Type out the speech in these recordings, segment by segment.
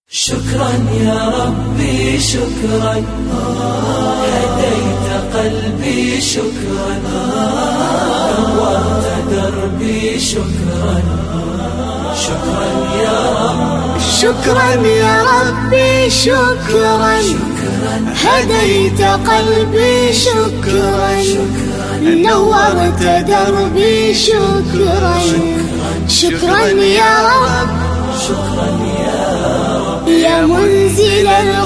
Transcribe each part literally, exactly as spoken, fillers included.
شكرا يا ربي شكرا، هديت قلبي شكرا، نورت دربي شكرا. شكرا يا رب، شكرا يا ربي شكرا، هديت قلبي شكرا، نورت دربي شكرا. شكرا يا رب، شكرا يا رب، يا منزل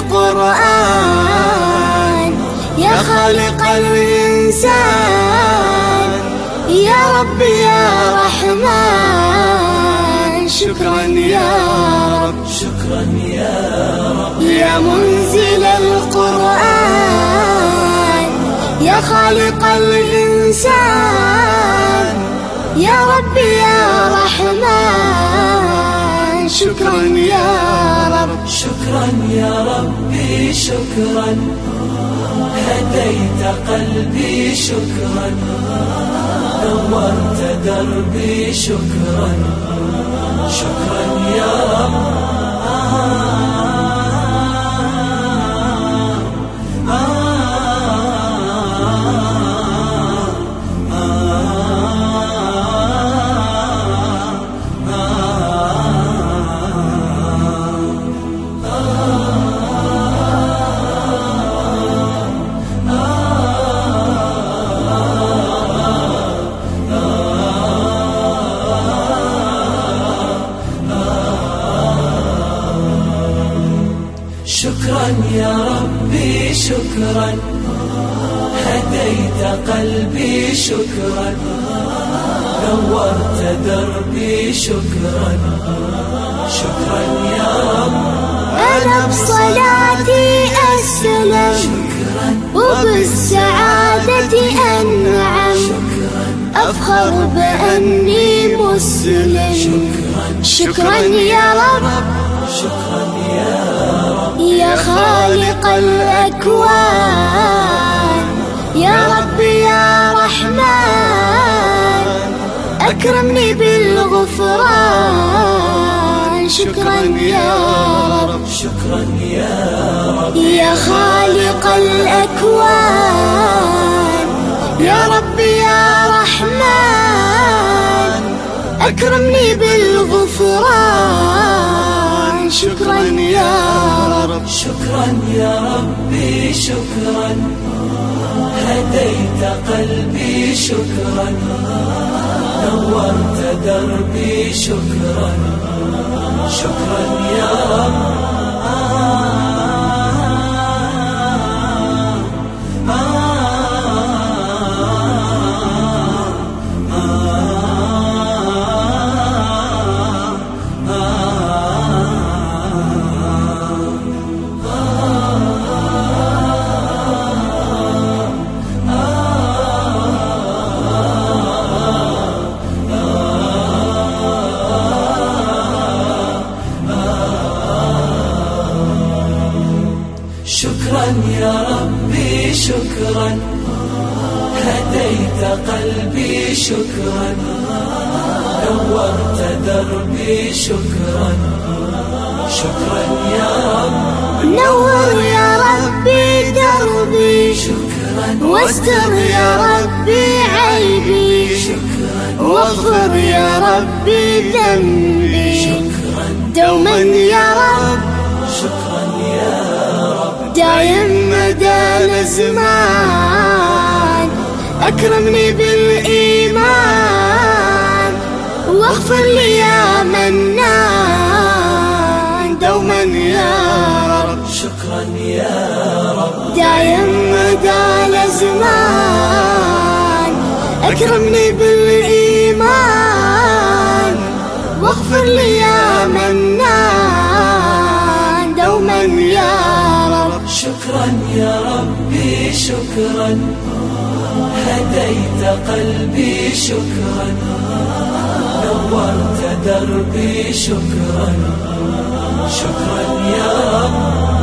القرآن، يا خالق الإنسان، يا رب يا رحمن. شكرا يا رب، شكرا يا رب، يا منزل القرآن، يا خالق الإنسان، يا رب يا رحمن. شكرا يا رب، شكرا يا ربي شكرا، هديت قلبي شكرا، نورت دربي شكرا. شكرا يا رب، شكرا يا ربي شكرا، هديت قلبي شكرا، نورت دربي شكرا. شكرا يا رب، أنا بصلاتي أسلم، وبالسعادة أنعم، أفخر بأني مسلم. شكرا يا رب، شكرا يا رب، يا خالق الأكوان، يا رب يا رحمن، أكرمني بالغفران. شكرا يا رب، شكرا يا رب، يا خالق الأكوان، يا رب يا رحمن، أكرمني بالغفران. شكرا يا رب، شكرا يا ربي شكرا، هديت قلبي شكرا، نورت دربي شكرا. شكرا يا رب، شكرا يا ربي شكرا، هديت قلبي شكرا، نورت دربي شكرا. شكرا يا رب، نور يا ربي دربي، شكرا واستر يا ربي عيبي، واغفر يا ربي ذنبي. شكرا دوما يا رب، شكرا يا رب، دايم مدى الأزمان، أكرمني بالإيمان، واغفر لي يا منان. دوما يا رب، شكرا يا رب، دايم مدى الأزمان، أكرمني بالإيمان، واغفر لي يا منان. دوما يا رب، شكرا يا ربي شكرا، هديت قلبي شكرا، نورت دربي شكرا. شكرا يا رب،